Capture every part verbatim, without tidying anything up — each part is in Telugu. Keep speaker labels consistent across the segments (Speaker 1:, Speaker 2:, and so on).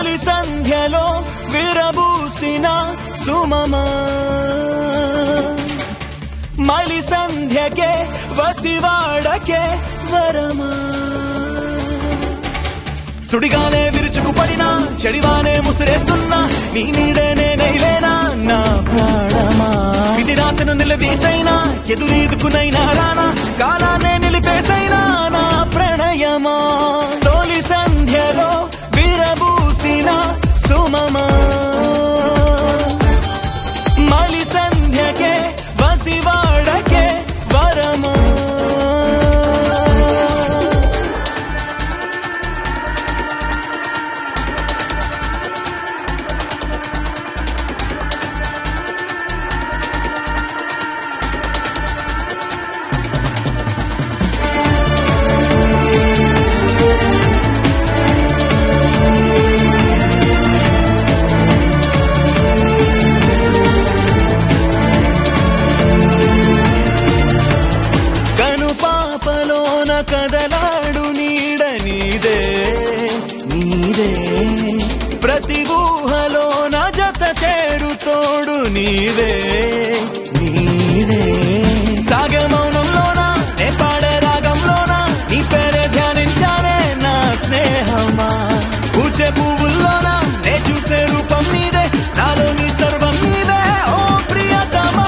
Speaker 1: తొలి సంధ్యలో విరబూసిన సుమమా మలి సంధ్యకే వసివాడకే వరమా సుడిగానే విరుచుకుపడినా చెడివానే ముసిరేస్తున్నా నీ నీడేనే నైలేనా నా ప్రాణమా ఇది రాతను నిలదీసైనా ఎదురీదుకునైనా రానా కాలానే నిలిపేసైనా నా ప్రణయమా తొలి సంధ్యలో విరబూసిన సుమమా మలి సంధ్యకే వసివాడకే వరమా కదలాడు నీడ నీదే నీదే ప్రతి ఊహలో నా జత చేరు తోడు నీవే నీవే సాగే మౌనంలోనా నే పాడే రాగంలోనా నీ పేరే ధ్యానించానే నా స్నేహమా పూచే పువ్వుల్లోనా నే చూసే రూపం నీదే నాలో నీ సర్వం నీదే ఓ ప్రియతమా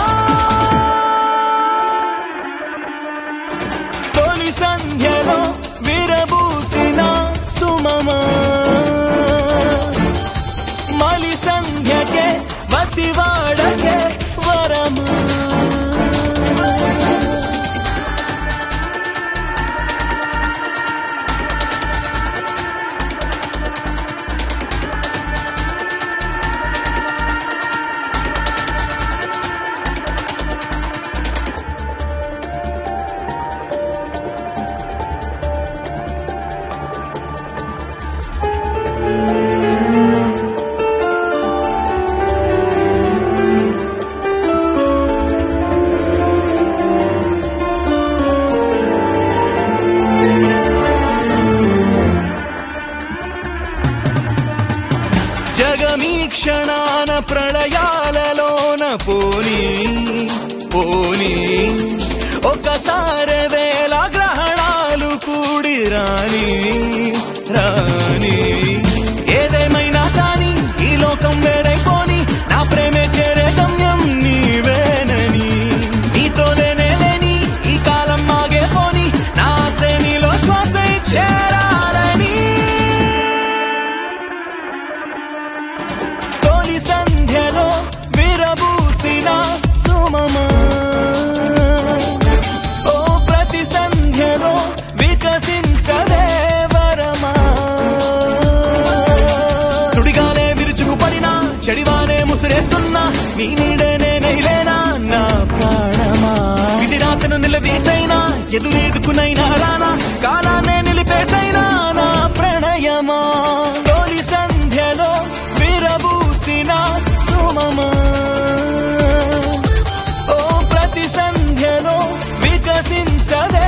Speaker 1: తొలి సంధ్యలో విరబూసిన సుమమా మలి సంధ్యకే వసివాడకే వరమా జగమీ క్షణాన ప్రళయాలలోన పోనీ పోనీ ఒకసారి వేల గ్రహణాలు కూడి రాని రాని ఏదేమైనా కానీ ఈ లోకం వేరైపోని నా ప్రేమే చేరే గమ్యం నీవేనని నీతోనే లేని ఈ కాలం మాగే పోని నా ఆశే నీలో శ్వాస చేరాలని తొలి సంధ్యలో విరబూసిన సుమమా ఓ ప్రతి సంధ్యలో వికసించదే వరమా సుడిగానే విరుచుకుపడినా చెడివానే ముసిరేస్తున్నా నీ నీడేనే నైలేనా నా ప్రాణమా ఇది రాతను నిలదీసైనా ఎదురీదుకునైనా రానా కాలానే నిలిపేసైనా నా ప్రణయమా తొలి సంధ్యలో విరబూసిన సుమమా ఓ ప్రతి సంధ్యలో వికసించదే